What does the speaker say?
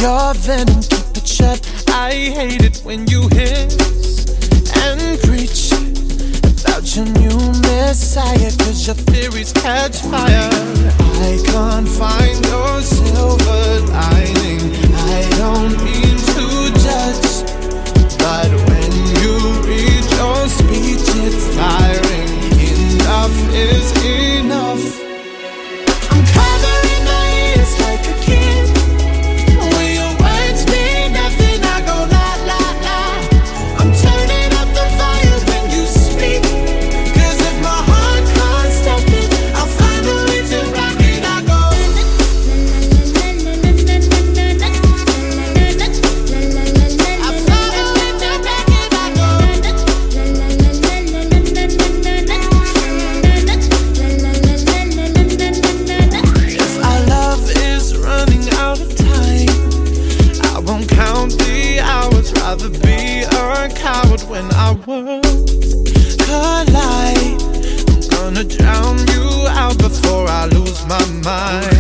Your venom, keep it shut. I hate it when you hiss and preach about your new messiah, 'cause your theories catch fire. I can't find your silver lining. I don't mean to judge, but when you read your speech, it's tiring. Enough is enough. I'm covering my ears like a kid. When your words mean nothing, I go la la la. I'm turning up the fire when you speak, 'cause if my heart can't stop it, I'll find a way to rock it. I go I'll find a way to rock it. I go if our love is running out of time, I won't count the hours. Rather be a coward when our worlds collide. I'm gonna drown you out before I lose my mind.